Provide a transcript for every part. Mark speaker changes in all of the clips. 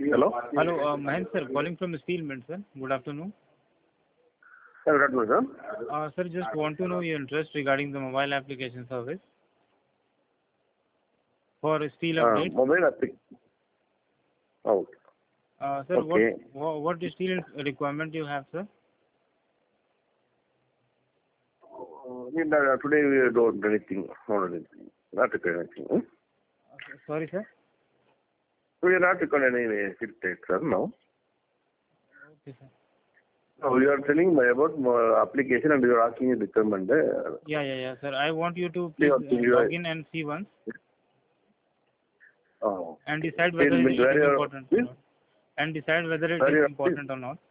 Speaker 1: Hello?
Speaker 2: Hello, Mahendra sir, calling from Steel Mint, sir. Good afternoon.
Speaker 1: Good afternoon, sir.
Speaker 2: Sir, just want to know your interest regarding the mobile application service for steel update.
Speaker 1: Mobile application. Oh,
Speaker 2: Sir,
Speaker 1: okay.
Speaker 2: what steel requirement you have, sir?
Speaker 1: Today we don't do anything. Not require anything.
Speaker 2: Sorry, sir.
Speaker 1: We are not requiring any feedback, sir, now.
Speaker 2: Okay, sir.
Speaker 1: So you are telling me about application and you are asking a requirement.
Speaker 2: Yeah, sir. I want you to please log in and see once and decide whether it is important or not. And decide whether it is important or not.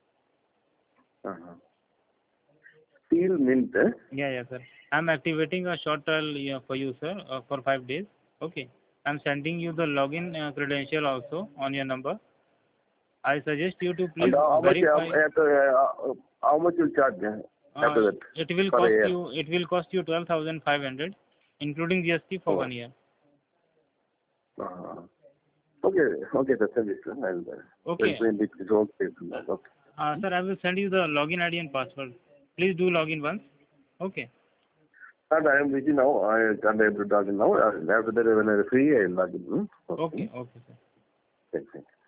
Speaker 1: Steel Mint.
Speaker 2: Yeah, sir. I'm activating a short trial for you, sir, for 5 days. Okay. I'm sending you the login credential also on your number. I suggest you to please verify.
Speaker 1: How much you charge after that?
Speaker 2: It will cost you 12,500, including GST for 1 year.
Speaker 1: Okay, sir. Send it, sir.
Speaker 2: Okay.
Speaker 1: Okay.
Speaker 2: Sir, I will send you the login ID and password. Please do log in once. Okay.
Speaker 1: Sir, I am busy now. I can't able to log in now. After that, when I am free, I will log in.
Speaker 2: Okay, sir.
Speaker 1: Thank you.